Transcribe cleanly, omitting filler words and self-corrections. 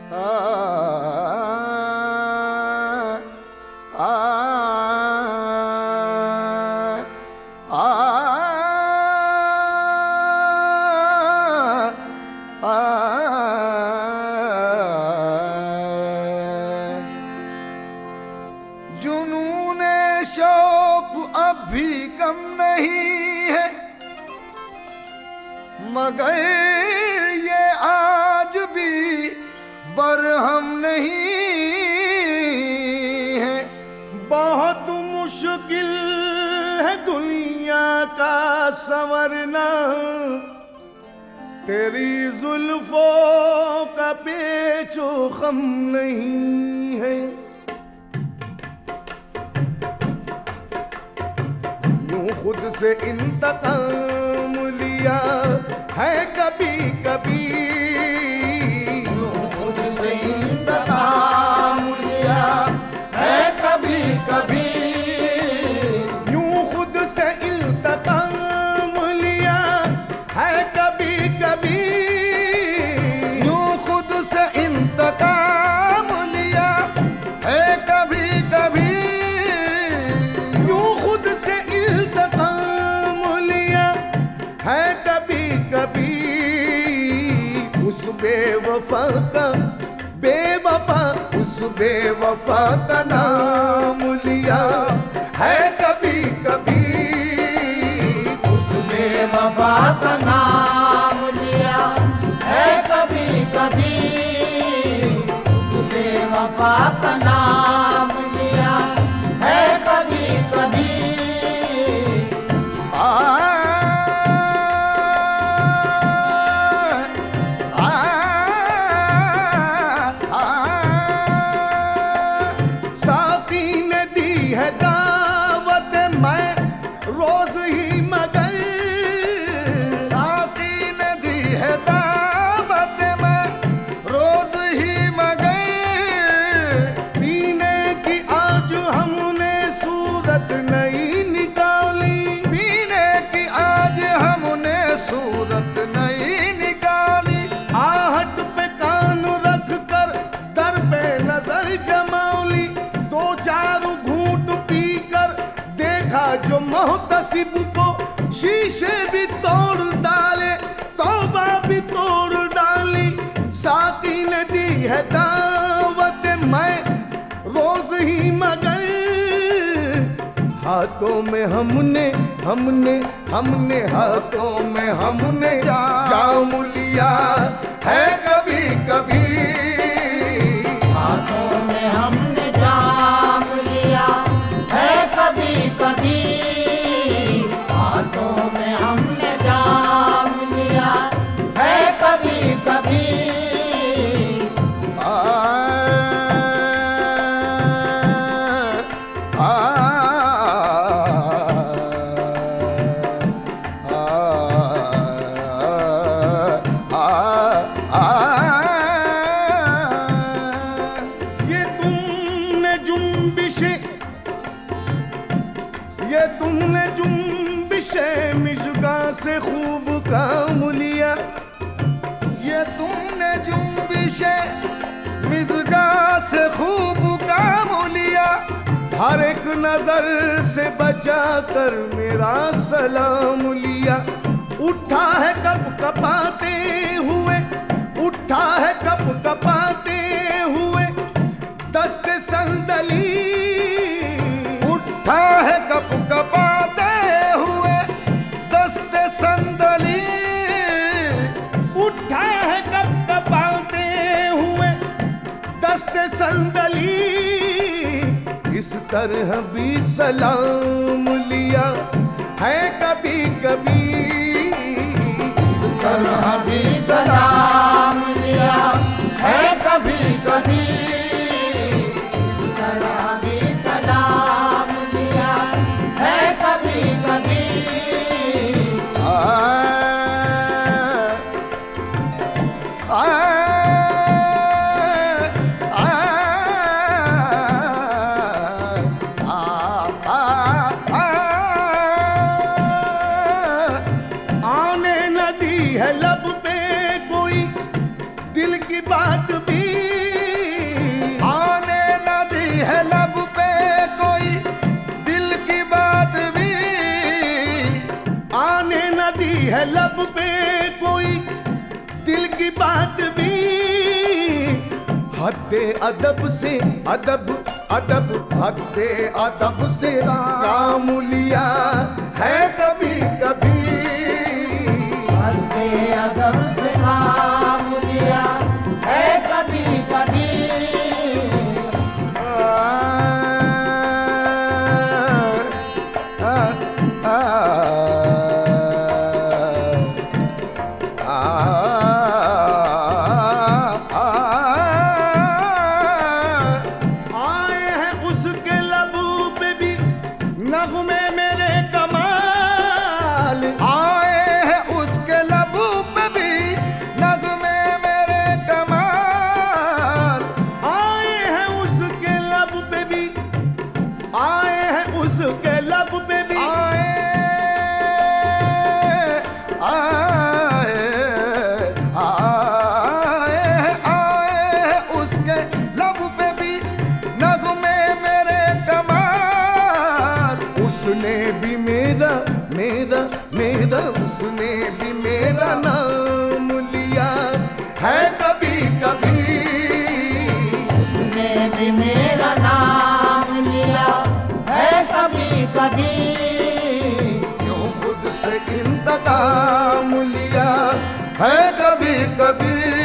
जुनूने शौक अब भी कम नहीं है, मगर ये आज भी बरहम नहीं है। बहुत मुश्किल है दुनिया का संवरना, तेरी जुल्फों का पेचो खम नहीं है। यूं खुद से इंतकाम लिया है कभी कभी, यूं खुद से इंतकाम लिया है कभी कभी, यूं खुद से इंतकाम लिया है कभी कभी, यूं खुद से इंतकाम लिया है कभी कभी, यूं खुद से इंतकाम लिया है कभी कभी। उस बेवफा का बेवफा, उस बेवफा का नाम लिया है कभी कभी, उस बेवफा का नाम लिया है कभी कभी, उस बेवफा का नाम लिया है कभी कभी। साकी ने दी है दावत मैं रोज ही मगर, साकी ने दी है दावत मैं रोज ही मगर, पीने की आज हमने सूरत नहीं निकाली, पीने की आज हमने सूरत नहीं निकाली। आहट पे कान रख कर दर पे नजर जमाली, दो चार घूंट पीकर देखा जो मोहतसिब को शीशे भी तोड़ डाले, तौबा भी तोड़ डाली। साकी ने दी है दावत मैं रोज ही मगर, हाथों में हमने हमने हमने हाथों में हमने जाम लिया है कभी कभी, हाथों में हमने जाम लिया है कभी कभी, हाथों में हमने जाम लिया है कभी कभी। ये तुमने जुम्बिशे मिशगा से खूब काम लिया, ये तुमने जुम्बिशे मिज़गा से खूब काम लिया, हर एक नजर से बचा कर मेरा सलाम लिया। उठा है कप कपाते हुए, उठा है कप कपाते हुए दस्ते संदली, उठा है कप कपाते हुए दस्ते संदली, उठा है कप कपाते हुए दस्ते संदली। इस तरह भी सलाम लिया है कभी कभी, इस तरह भी सलाम लिया है कभी कभी, इस तरह भी सलाम लिया है कभी कभी। आने न दी है लब पे कोई दिल की बात भी, न दी है लब पे कोई दिल की बात भी। हद्दे अदब से अदब अदब हद्दे अदब से काम लिया है कभी कभी। हद्दे अदब से काम लिया है कभी कभी। नगमे मेरे कमाल आए हैं उसके लबों पे भी नगमे मेरे कमाल। आए हैं उसके लब पे भी आए हैं उसके लब पे भी आए आए आए आए उसके लब पे भी नगमे मेरे कमाल। उसने भी मेरा मेरा मेरा उसने भी मेरा नाम लिया है कभी कभी। उसने भी मेरा नाम लिया है कभी कभी। यूं खुद से इंतकाम लिया है कभी कभी।